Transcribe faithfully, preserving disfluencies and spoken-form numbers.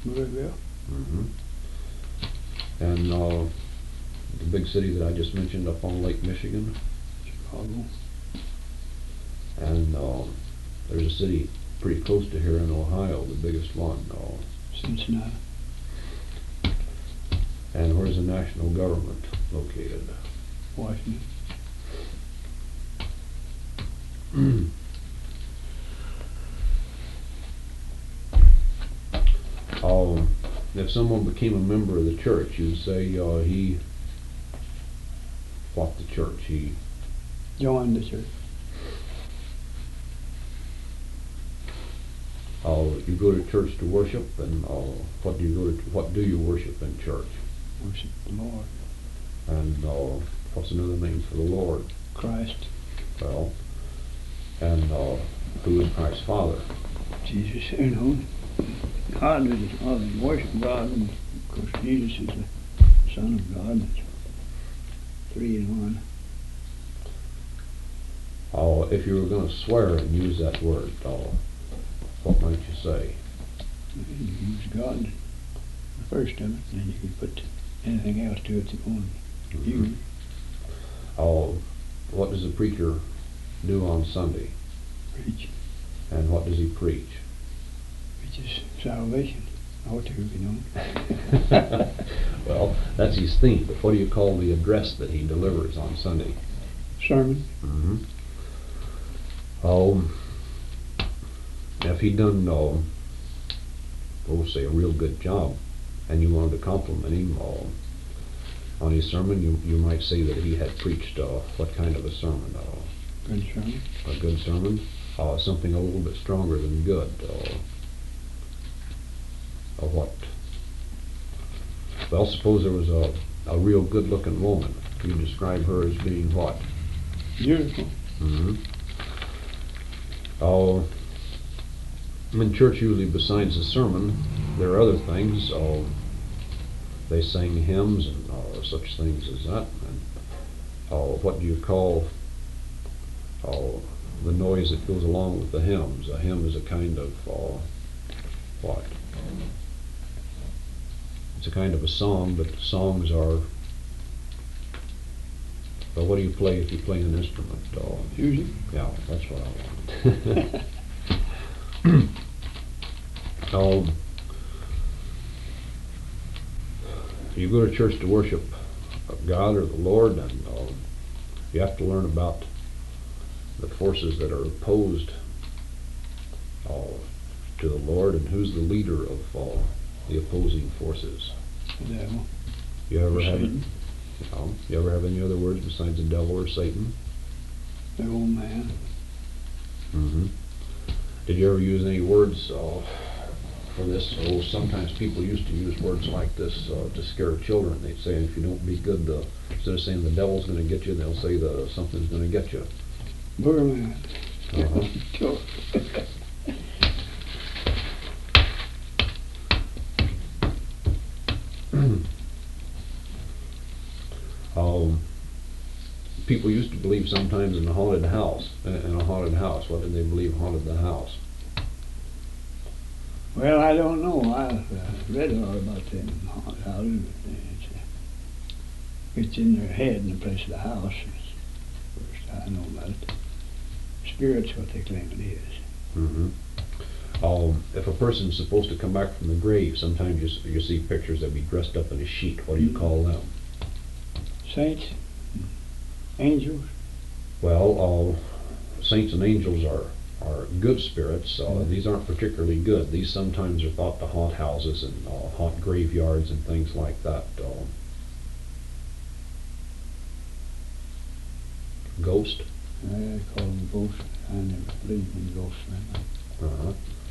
Louisville. Mm-hmm. And uh, the big city that I just mentioned up on Lake Michigan. Chicago. And uh, there's a city pretty close to here in Ohio, the biggest one. Uh, Cincinnati. and where's the national government located? Washington. Um, if someone became a member of the church, you'd say uh, he what the church? He Joined the church. Uh, you go to church to worship, and uh, what do you go to? What do you worship in church? Worship the Lord. And uh, what's another name for the Lord? Christ. Well, and uh, who is Christ's Father? Jesus, you know. God is His Father. Worship God, and of course Jesus is the Son of God. It's three in one. Uh, if you were going to swear and use that word, uh, what might you say? You use God, the first of it, and then you can put anything else to it that you want to use. Uh, what does the preacher do on Sunday? Preach. And what does he preach? Preaches salvation. Ought to, you know. Well, that's his theme, but what do you call the address that he delivers on Sunday? Sermon. Mm-hmm. Um, if he'd done, uh, we'll say, a real good job, and you wanted to compliment him uh, on his sermon, you you might say that he had preached uh, what kind of a sermon? Uh, Good sermon. a good sermon, uh, something a little bit stronger than good. Uh, a what? Well, suppose there was a, a real good-looking woman. You describe her as being what? Beautiful. Mm-hmm. Uh, in church, usually besides the sermon, there are other things. Uh, they sang hymns and uh, such things as that. And uh, what do you call uh, the noise that goes along with the hymns? A hymn is a kind of uh, what? It's a kind of a song, but songs are. Well, what do you play if you play an instrument? Uh, Music. yeah, that's what I want. um, you go to church to worship God or the Lord, and uh, you have to learn about the forces that are opposed uh, to the Lord, and who's the leader of uh, the opposing forces. The devil. You ever have? Satan. You know, you ever have any other words besides the devil or Satan? The old man. Mm-hmm. Did you ever use any words uh, for this? Oh, sometimes people used to use words like this uh, to scare children. They'd say, if you don't be good, the, instead of saying the devil's going to get you, they'll say the something's going to get you. Boogerman. Uh-huh. Sure. um, people used to believe sometimes in a haunted house. In a haunted house, what did they believe haunted the house? Well, I don't know. I've uh, read a lot about them haunted houses. It's, uh, it's in their head in the place of the house. It's first I know about it. Spirit's what they claim it is. Mm-hmm. Um, if a person's supposed to come back from the grave, sometimes you, s- you see pictures that be dressed up in a sheet. What do you call them? Saints, angels. Well, uh, saints and angels are, are good spirits. Uh, Mhm. These aren't particularly good. These sometimes are thought to haunt houses and uh, haunt graveyards and things like that. Uh, ghost. I call them ghosts. I never believed in ghosts. Right? Uh-huh.